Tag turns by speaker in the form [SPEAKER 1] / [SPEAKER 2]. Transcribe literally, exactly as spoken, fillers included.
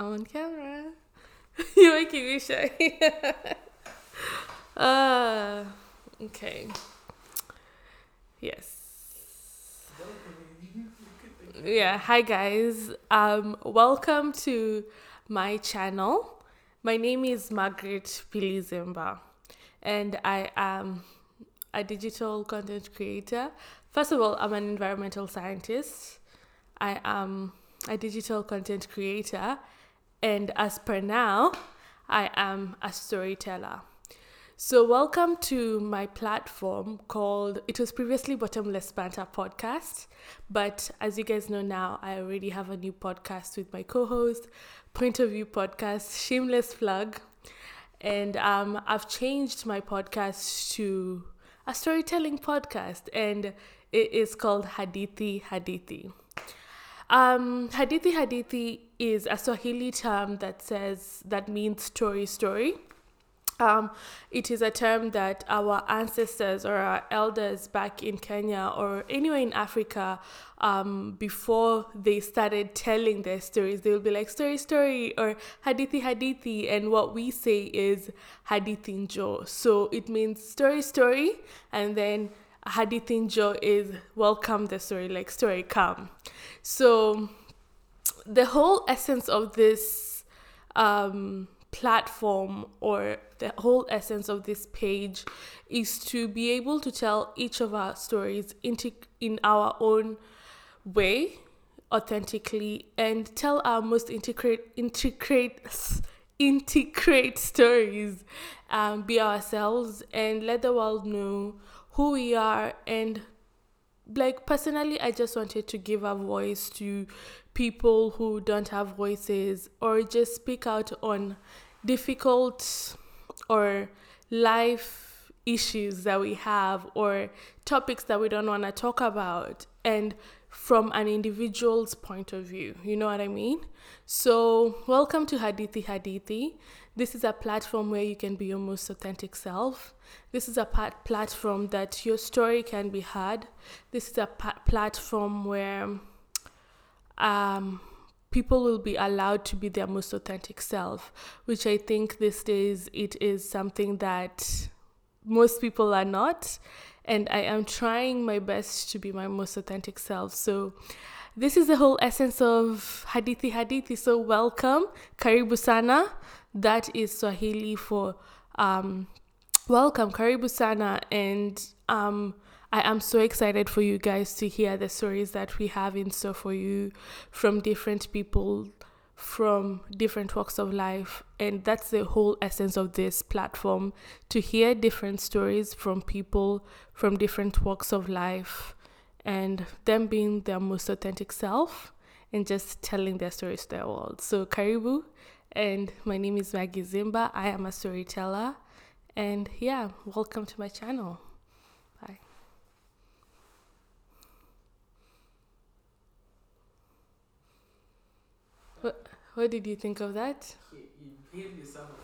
[SPEAKER 1] I'm on camera. You're making me shy. uh, okay. Yes. Yeah. Hi guys. Um, welcome to my channel. My name is Margaret Pilizimba, and I am a digital content creator. First of all, I'm an environmental scientist. I am a digital content creator, and as per now, I am a storyteller. So, welcome to my platform called, it was previously Bottomless Banter Podcast. But as you guys know now, I already have a new podcast with my co host, Point of View Podcast, shameless plug. And um, I've changed my podcast to a storytelling podcast, and it is called Hadithi Hadithi. Um, Hadithi Hadithi is a Swahili term that says, that means story story. Um, it is a term that our ancestors or our elders back in Kenya or anywhere in Africa, um, before they started telling their stories, they will be like story, story, or hadithi, hadithi. And what we say is hadithinjo. So it means story, story. And then hadithinjo is welcome the story, like story come. So the whole essence of this um, platform, or the whole essence of this page, is to be able to tell each of our stories into, in our own way, authentically, and tell our most integrate integrate integrate stories, um, be ourselves, and let the world know who we are. And like personally, I just wanted to give a voice to people who don't have voices, or just speak out on difficult or life issues that we have, or topics that we don't want to talk about, and from an individual's point of view. You know what I mean? So, welcome to Hadithi Hadithi. This is a platform where you can be your most authentic self. This is a pat- platform that your story can be heard. This is a pat- platform where um, people will be allowed to be their most authentic self, which I think these days it is something that most people are not. And I am trying my best to be my most authentic self. So this is the whole essence of Hadithi Hadithi. So welcome, Karibu Sana. That is Swahili for um, welcome, Karibu Sana. And um, I am so excited for you guys to hear the stories that we have in store for you from different people, from different walks of life. And that's the whole essence of this platform, to hear different stories from people from different walks of life, and them being their most authentic self and just telling their stories to the world. So Karibu, and my name is Maggie Zimba. I am a storyteller, and yeah, welcome to my channel. Bye. What, what did you think of that?
[SPEAKER 2] You paid yourself